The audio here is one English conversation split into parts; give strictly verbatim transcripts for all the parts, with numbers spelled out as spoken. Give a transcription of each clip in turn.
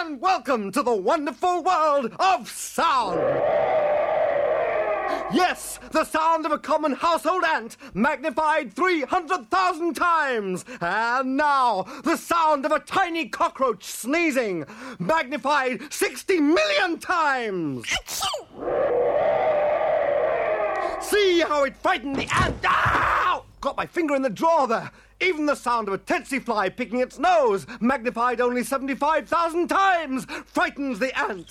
and welcome to the wonderful world of sound. Yes, the sound of a common household ant magnified three hundred thousand times. And now, the sound of a tiny cockroach sneezing magnified sixty million times. See how it frightened the ant. Ow! Got my finger in the drawer there. Even the sound of a tsetse fly picking its nose, magnified only seventy-five thousand times, frightens the ant.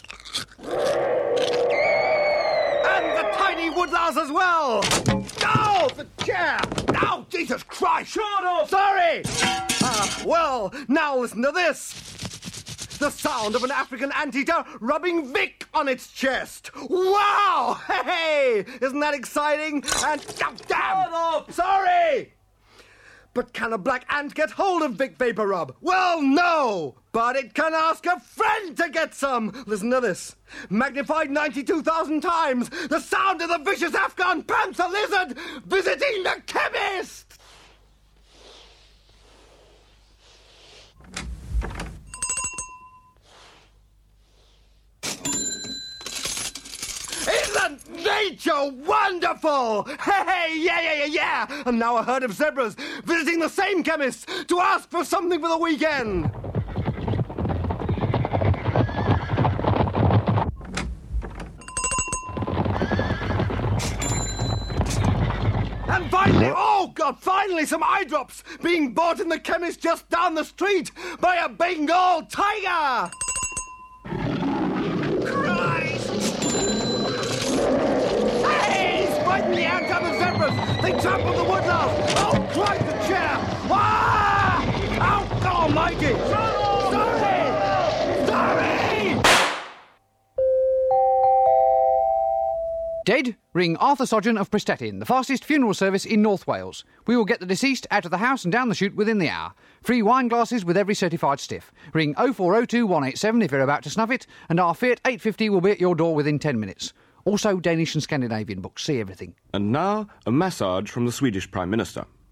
And the tiny woodlouse as well. Ow, the chair. Ow, Jesus Christ. Shut up. Sorry. Ah, well, now listen to this. The sound of an African anteater rubbing Vic on its chest. Wow! Hey! Isn't that exciting? And... Oh, damn! Shut up! Sorry! But can a black ant get hold of Vic Vapor Rub? Well, no! But it can ask a friend to get some! Listen to this. Magnified ninety-two thousand times, the sound of the vicious Afghan panther lizard visiting the chemist! Isn't nature wonderful? Hey, yeah, yeah, yeah, yeah! And now a herd of zebras visiting the same chemist to ask for something for the weekend. And finally, oh God, finally some eye drops being bought in the chemist just down the street by a Bengal tiger! The ant and the zebras! They trample the woodlouse! Oh, Christ, the chair! Ah! Oh, God almighty! Sorry! Sorry! Dead? Ring Arthur Sodgen of Prestatyn, the fastest funeral service in North Wales. We will get the deceased out of the house and down the chute within the hour. Free wine glasses with every certified stiff. Ring oh four oh two one eight seven if you're about to snuff it, and our Fiat eight fifty will be at your door within ten minutes. Also, Danish and Scandinavian books. See everything. And now, a massage from the Swedish Prime Minister.